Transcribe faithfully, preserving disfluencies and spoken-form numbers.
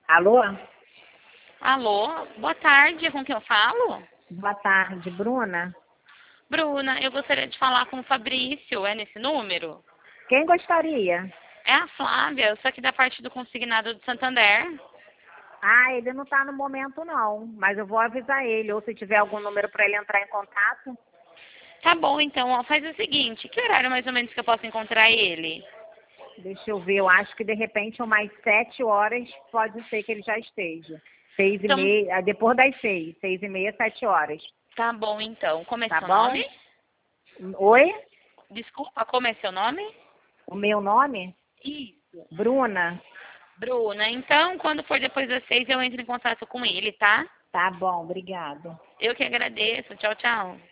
Alô? Alô, boa tarde, com quem eu falo? Boa tarde, Bruna. Bruna, eu gostaria de falar com o Fabrício, é nesse número? Quem gostaria? É a Flávia, eu sou aqui da parte do consignado do Santander. Ah, ele não está no momento não, mas eu vou avisar ele, ou se tiver algum número para ele entrar em contato. Tá bom, então, ó, faz o seguinte, que horário mais ou menos que eu posso encontrar ele? Deixa eu ver, eu acho que de repente umas sete horas pode ser que ele já esteja. Seis e Então, meia, depois das seis, seis e meia, sete horas. tá bom, então. Como é Tá seu bom? nome? Oi? Desculpa, como é seu nome? O meu nome? Isso. Bruna. Bruna, então, quando for depois das seis, eu entro em contato com ele, tá? Tá bom, obrigado. Eu que agradeço. Tchau, tchau.